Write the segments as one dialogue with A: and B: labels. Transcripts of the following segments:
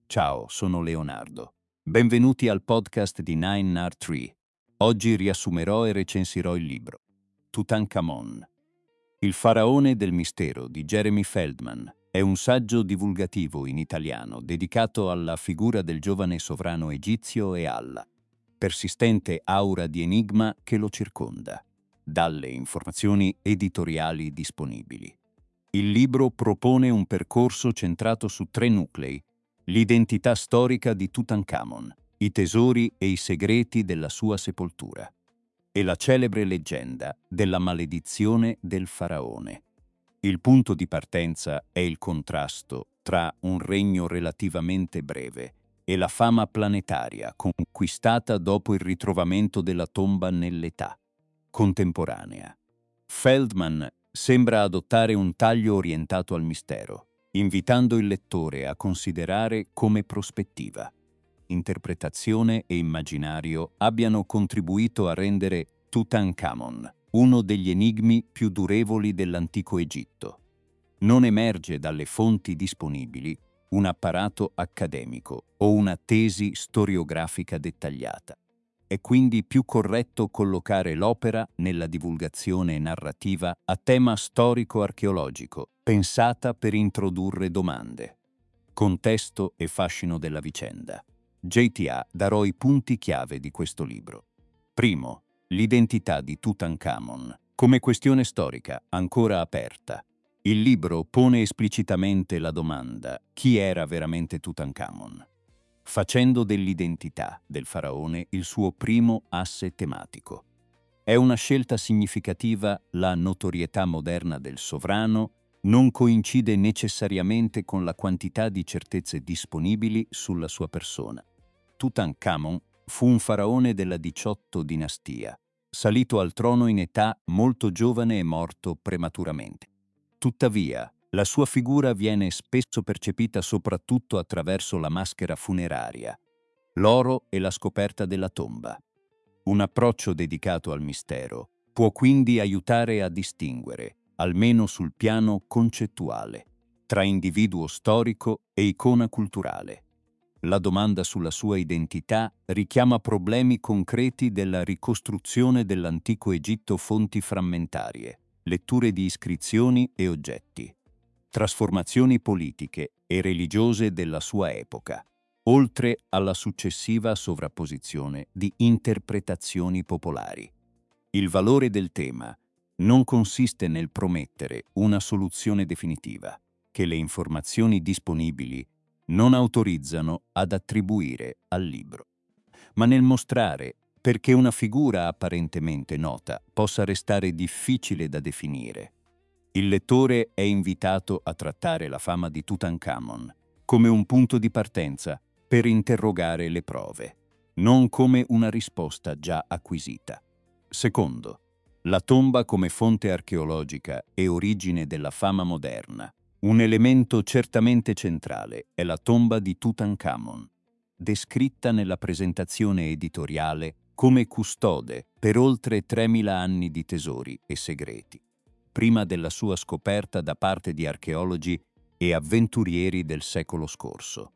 A: Ciao, sono Leonardo. Benvenuti al podcast di Nine Nar Tree. Oggi riassumerò e recensirò il libro Tutankhamon. Il faraone del mistero di Jeremy Feldman è un saggio divulgativo in italiano dedicato alla figura del giovane sovrano egizio e alla persistente aura di enigma che lo circonda, dalle informazioni editoriali disponibili. Il libro propone un percorso centrato su 3 nuclei: l'identità storica di Tutankhamon, i tesori e i segreti della sua sepoltura, e la celebre leggenda della maledizione del faraone. Il punto di partenza è il contrasto tra un regno relativamente breve e la fama planetaria conquistata dopo il ritrovamento della tomba nell'età contemporanea. Feldman sembra adottare un taglio orientato al mistero, invitando il lettore a considerare come prospettiva, interpretazione e immaginario abbiano contribuito a rendere Tutankhamon uno degli enigmi più durevoli dell'antico Egitto. Non emerge dalle fonti disponibili un apparato accademico o una tesi storiografica dettagliata. È quindi più corretto collocare l'opera nella divulgazione narrativa a tema storico-archeologico, pensata per introdurre domande, contesto e fascino della vicenda. JTA darò i punti chiave di questo libro. Primo, l'identità di Tutankhamon come questione storica ancora aperta. Il libro pone esplicitamente la domanda: chi era veramente Tutankhamon? Facendo dell'identità del faraone il suo primo asse tematico. È una scelta significativa. La notorietà moderna del sovrano non coincide necessariamente con la quantità di certezze disponibili sulla sua persona. Tutankhamon fu un faraone della 18 dinastia, salito al trono in età molto giovane e morto prematuramente. Tuttavia, la sua figura viene spesso percepita soprattutto attraverso la maschera funeraria, l'oro e la scoperta della tomba. Un approccio dedicato al mistero può quindi aiutare a distinguere, almeno sul piano concettuale, tra individuo storico e icona culturale. La domanda sulla sua identità richiama problemi concreti della ricostruzione dell'antico Egitto: fonti frammentarie, letture di iscrizioni e oggetti, trasformazioni politiche e religiose della sua epoca, oltre alla successiva sovrapposizione di interpretazioni popolari. Il valore del tema non consiste nel promettere una soluzione definitiva, che le informazioni disponibili non autorizzano ad attribuire al libro, ma nel mostrare perché una figura apparentemente nota possa restare difficile da definire. Il lettore è invitato a trattare la fama di Tutankhamon come un punto di partenza per interrogare le prove, non come una risposta già acquisita. Secondo, la tomba come fonte archeologica e origine della fama moderna. Un elemento certamente centrale è la tomba di Tutankhamon, descritta nella presentazione editoriale come custode per oltre 3000 anni di tesori e segreti, prima della sua scoperta da parte di archeologi e avventurieri del secolo scorso.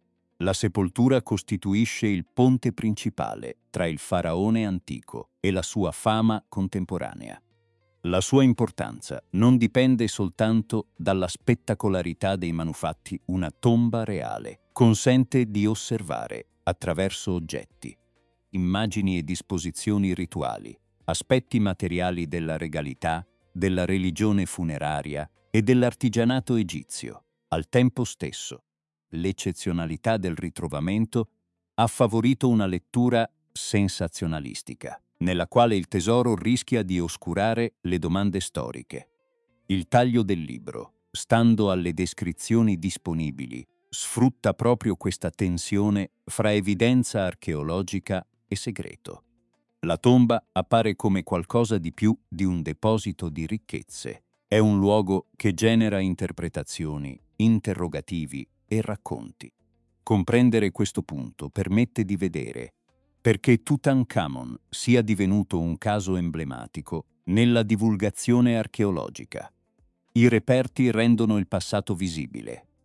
A: La sepoltura costituisce il ponte principale tra il faraone antico e la sua fama contemporanea. La sua importanza non dipende soltanto dalla spettacolarità dei manufatti. Una tomba reale consente di osservare, attraverso oggetti, immagini e disposizioni rituali, aspetti materiali della regalità, della religione funeraria e dell'artigianato egizio. Al tempo stesso, l'eccezionalità del ritrovamento ha favorito una lettura sensazionalistica, nella quale il tesoro rischia di oscurare le domande storiche. Il taglio del libro, stando alle descrizioni disponibili, sfrutta proprio questa tensione fra evidenza archeologica e segreto. La tomba appare come qualcosa di più di un deposito di ricchezze. È un luogo che genera interpretazioni, interrogativi e racconti. Comprendere questo punto permette di vedere perché Tutankhamon sia divenuto un caso emblematico nella divulgazione archeologica. I reperti rendono il passato visibile,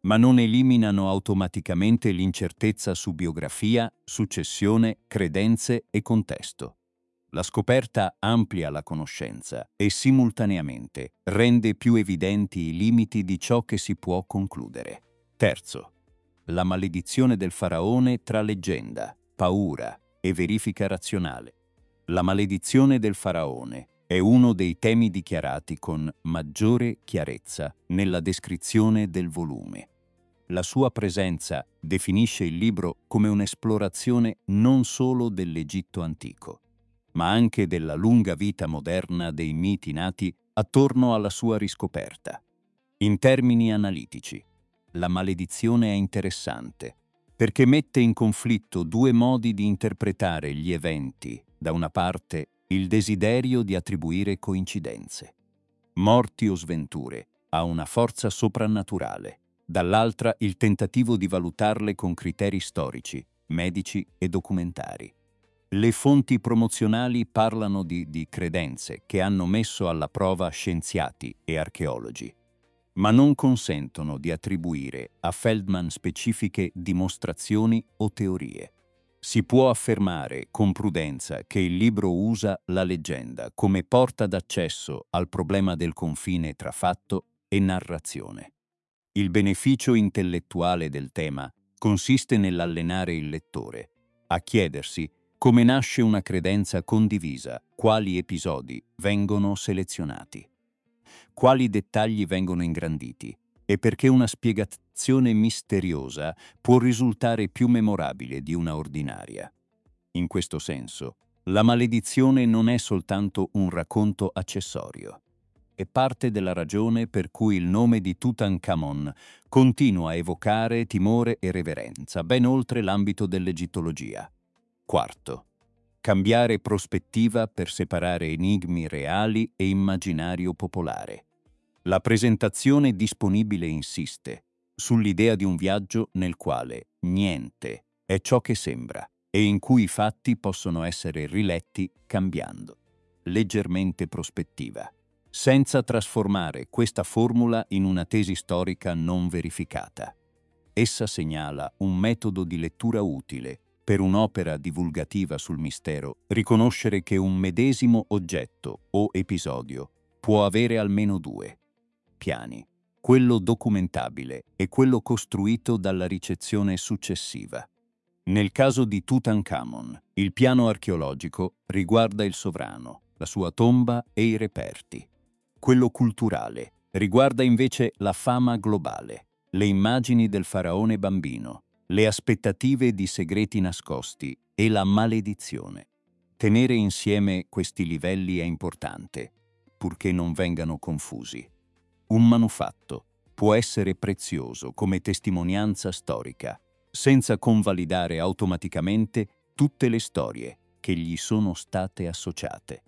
A: ma non eliminano automaticamente l'incertezza su biografia, successione, credenze e contesto. La scoperta amplia la conoscenza e simultaneamente rende più evidenti i limiti di ciò che si può concludere. Terzo, la maledizione del faraone tra leggenda, paura e verifica razionale. La maledizione del faraone è uno dei temi dichiarati con maggiore chiarezza nella descrizione del volume. La sua presenza definisce il libro come un'esplorazione non solo dell'Egitto antico, ma anche della lunga vita moderna dei miti nati attorno alla sua riscoperta. In termini analitici, la maledizione è interessante perché mette in conflitto due modi di interpretare gli eventi. Da una parte, il desiderio di attribuire coincidenze, morti o sventure, a una forza soprannaturale. Dall'altra, il tentativo di valutarle con criteri storici, medici e documentari. Le fonti promozionali parlano di credenze che hanno messo alla prova scienziati e archeologi, ma non consentono di attribuire a Feldman specifiche dimostrazioni o teorie. Si può affermare con prudenza che il libro usa la leggenda come porta d'accesso al problema del confine tra fatto e narrazione. Il beneficio intellettuale del tema consiste nell'allenare il lettore a chiedersi come nasce una credenza condivisa, quali episodi vengono selezionati, quali dettagli vengono ingranditi e perché una spiegazione misteriosa può risultare più memorabile di una ordinaria. In questo senso, la maledizione non è soltanto un racconto accessorio. È parte della ragione per cui il nome di Tutankhamon continua a evocare timore e reverenza ben oltre l'ambito dell'egittologia. Quarto, cambiare prospettiva per separare enigmi reali e immaginario popolare. La presentazione disponibile insiste sull'idea di un viaggio nel quale niente è ciò che sembra e in cui i fatti possono essere riletti cambiando leggermente prospettiva, senza trasformare questa formula in una tesi storica non verificata. Essa segnala un metodo di lettura utile per un'opera divulgativa sul mistero, riconoscere che un medesimo oggetto o episodio può avere almeno due piani, quello documentabile e quello costruito dalla ricezione successiva. Nel caso di Tutankhamon, il piano archeologico riguarda il sovrano, la sua tomba e i reperti. Quello culturale riguarda invece la fama globale, le immagini del faraone bambino, le aspettative di segreti nascosti e la maledizione. Tenere insieme questi livelli è importante, purché non vengano confusi. Un manufatto può essere prezioso come testimonianza storica, senza convalidare automaticamente tutte le storie che gli sono state associate.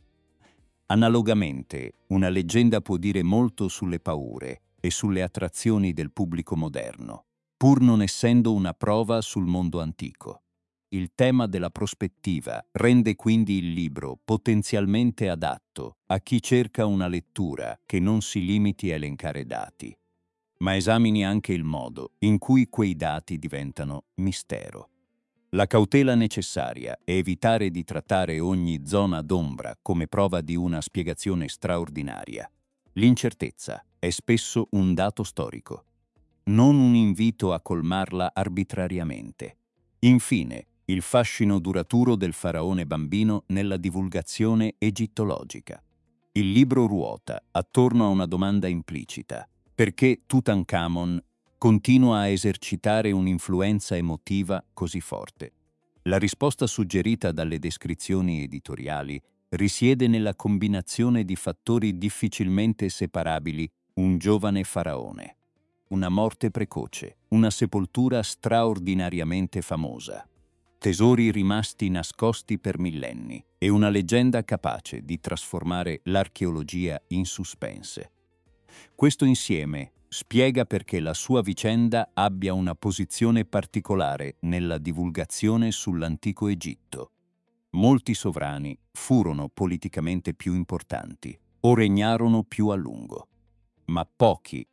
A: Analogamente, una leggenda può dire molto sulle paure e sulle attrazioni del pubblico moderno, pur non essendo una prova sul mondo antico. Il tema della prospettiva rende quindi il libro potenzialmente adatto a chi cerca una lettura che non si limiti a elencare dati, ma esamini anche il modo in cui quei dati diventano mistero. La cautela necessaria è evitare di trattare ogni zona d'ombra come prova di una spiegazione straordinaria. L'incertezza è spesso un dato storico, non un invito a colmarla arbitrariamente. Infine, il fascino duraturo del faraone bambino nella divulgazione egittologica. Il libro ruota attorno a una domanda implicita: perché Tutankhamon continua a esercitare un'influenza emotiva così forte? La risposta suggerita dalle descrizioni editoriali risiede nella combinazione di fattori difficilmente separabili: un giovane faraone, una morte precoce, una sepoltura straordinariamente famosa, tesori rimasti nascosti per millenni e una leggenda capace di trasformare l'archeologia in suspense. Questo insieme spiega perché la sua vicenda abbia una posizione particolare nella divulgazione sull'antico Egitto. Molti sovrani furono politicamente più importanti o regnarono più a lungo, ma pochi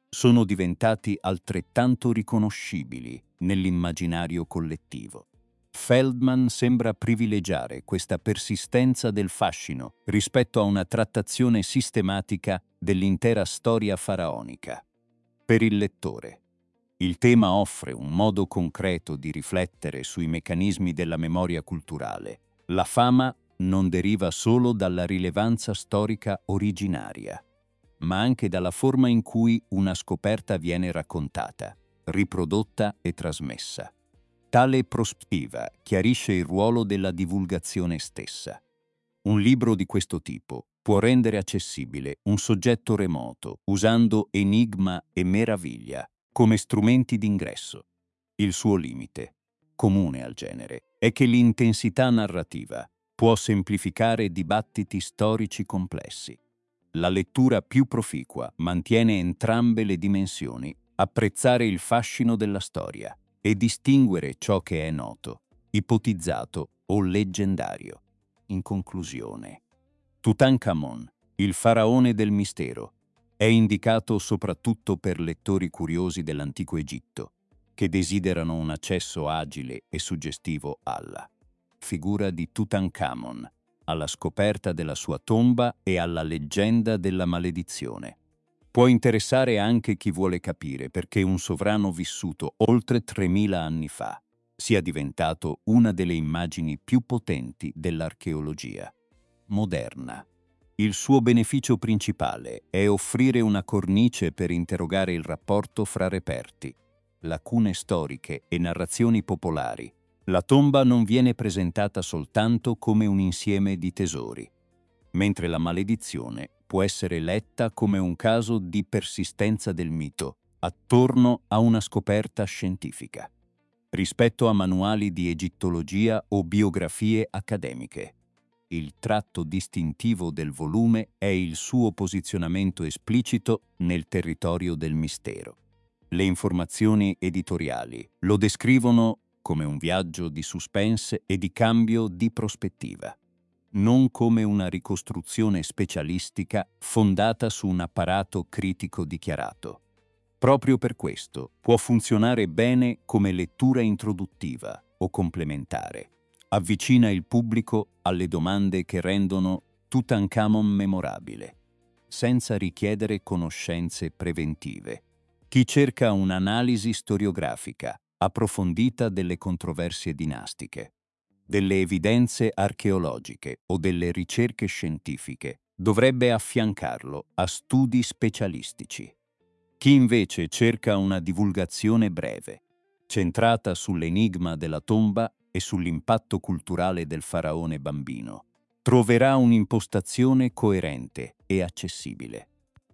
A: sono diventati altrettanto riconoscibili nell'immaginario collettivo. Feldman sembra privilegiare questa persistenza del fascino rispetto a una trattazione sistematica dell'intera storia faraonica. Per il lettore, il tema offre un modo concreto di riflettere sui meccanismi della memoria culturale. La fama non deriva solo dalla rilevanza storica originaria, ma anche dalla forma in cui una scoperta viene raccontata, riprodotta e trasmessa. Tale prospettiva chiarisce il ruolo della divulgazione stessa. Un libro di questo tipo può rendere accessibile un soggetto remoto usando enigma e meraviglia come strumenti d'ingresso. Il suo limite, comune al genere, è che l'intensità narrativa può semplificare dibattiti storici complessi. La lettura più proficua mantiene entrambe le dimensioni, apprezzare il fascino della storia e distinguere ciò che è noto, ipotizzato o leggendario. In conclusione, Tutankhamon, il faraone del mistero, è indicato soprattutto per lettori curiosi dell'antico Egitto, che desiderano un accesso agile e suggestivo alla figura di Tutankhamon, alla scoperta della sua tomba e alla leggenda della maledizione. Può interessare anche chi vuole capire perché un sovrano vissuto oltre 3000 anni fa sia diventato una delle immagini più potenti dell'archeologia moderna. Il suo beneficio principale è offrire una cornice per interrogare il rapporto fra reperti, lacune storiche e narrazioni popolari. La tomba non viene presentata soltanto come un insieme di tesori, mentre la maledizione può essere letta come un caso di persistenza del mito attorno a una scoperta scientifica, rispetto a manuali di egittologia o biografie accademiche. Il tratto distintivo del volume è il suo posizionamento esplicito nel territorio del mistero. Le informazioni editoriali lo descrivono come un viaggio di suspense e di cambio di prospettiva, non come una ricostruzione specialistica fondata su un apparato critico dichiarato. Proprio per questo può funzionare bene come lettura introduttiva o complementare. Avvicina il pubblico alle domande che rendono Tutankhamon memorabile, senza richiedere conoscenze preventive. Chi cerca un'analisi storiografica approfondita delle controversie dinastiche, delle evidenze archeologiche o delle ricerche scientifiche dovrebbe affiancarlo a studi specialistici. Chi invece cerca una divulgazione breve, centrata sull'enigma della tomba e sull'impatto culturale del faraone bambino, troverà un'impostazione coerente e accessibile.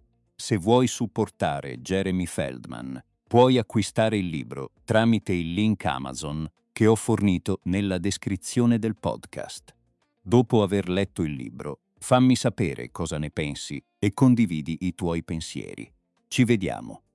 A: Se vuoi supportare Jeremy Feldman, puoi acquistare il libro tramite il link Amazon che ho fornito nella descrizione del podcast. Dopo aver letto il libro, fammi sapere cosa ne pensi e condividi i tuoi pensieri. Ci vediamo.